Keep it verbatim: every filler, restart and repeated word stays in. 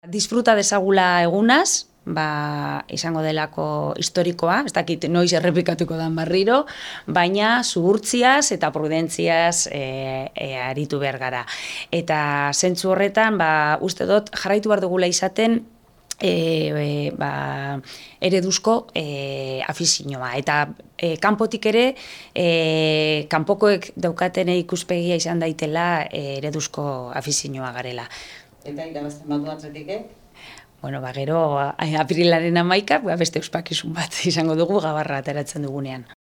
Disfruta dezagula egunaz, ba, izango delako historikoa, ez dakit noiz errepikatuko dan barriro, baina zuhurtziaz eta prudentziaz e, e, aritu behar gara. Eta zentzu horretan, ba, uste dut jarraitu behar dugula izaten e, e, ba, ereduzko e, afizioa. Eta e, kanpotik ere, e, kanpokoek daukatene ikuspegia izan daitela e, ereduzko afizioa garela. Eta irabazten badu Atletikek? Bueno, ba, gero aprilaren hamaika, beste ospakizun bat izango dugu gabarra ateratzen dugunean.